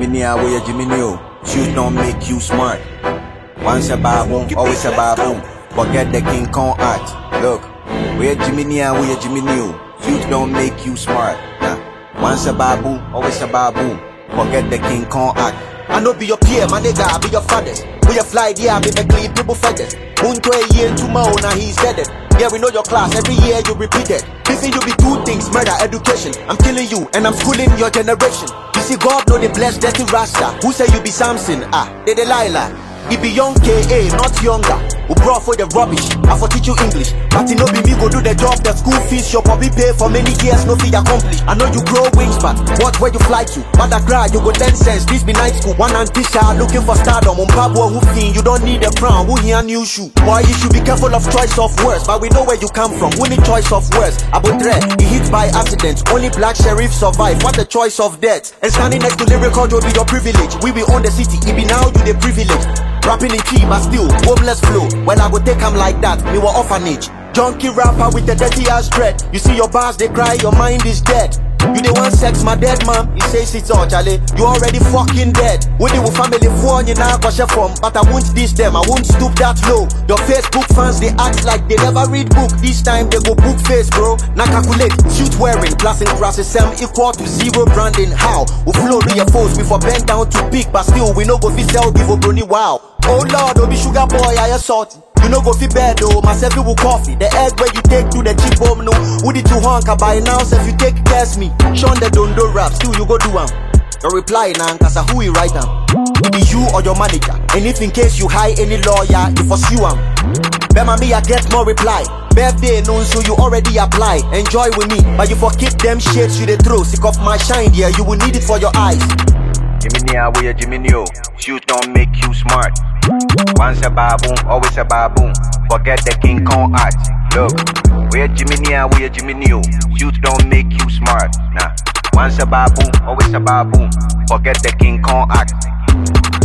Jiminy, we a Jiminy. Shoes don't make you smart. Once a baboon, always a baboon. Forget the King Kong act. Look, we a Jiminy, we a Jiminy. Shoes don't make you smart. Once a baboon, always a baboon. Forget the King Kong act. I know be your peer, my nigga, I be your father. We a fly, yeah, me make clean people feathers. Moon to a year, tomorrow, now he's dead. Yeah, we know your class, every year you repeat it. Listen, you be two things, murder, education. I'm killing you, and I'm schooling your generation. You see, God know the blessed dirty Rasta. Who say you be Samson? They Delilah. He be young K.A., not younger. Who brought for the rubbish, I for teach you English. But it no be me go do the job, the school fees your probably pay for many years, no fee accomplish. I know you grow wings, but what where you fly to? But I cry, you go 10 cents, this be night school. One antisha, looking for stardom. On Pablo who fin, you don't need a crown, who here new shoe. Boy, you should be careful of choice of words, but we know where you come from. We need choice of words. Abotre, he hit by accident. Only black sheriff survive. What the choice of death? And standing next to lyrical will be your privilege. We will own the city, it be now you the privilege. Rapping in key, but still, homeless flow. Well, I go take him like that, me were orphanage. Junkie rapper with the dirty ass dread. You see your bars, they cry, your mind is dead. You they want sex, my dead mom. He says it's all, Charlie. You already fucking dead. We the family phone, you now go from. But I won't diss them, I won't stoop that low. Your Facebook fans, they act like they never read book. This time they go book face, bro. Now calculate, shoot wearing, class and crosses, Sam equal to zero branding. How? We flow to your foes, we for bend down to peak. But still, we no go fit sell, give a brony wow. Oh Lord, don't be sugar boy, I assault. You no go fit bed though, myself you will coffee. The egg where you take to the cheap home no. Would it you honk by now, so if you take guess me. Sean the don't do rap, still you go do am. Your reply now, cause who you write am. It be you or your manager. And if in case you hire any lawyer, you pursue am. Bema me I get more reply. Birthday known so you already apply. Enjoy with me, but you forget them shades you they throw. Sick of my shine, yeah, you will need it for your eyes. Jiminy, we a Jiminy. Shoes don't make you smart. Once a baboon, always a baboon. Forget the King Kong act. Look, we a Jiminy, we a Jiminy. Shoes don't make you smart. Once a baboon, always a baboon. Forget the King Kong act.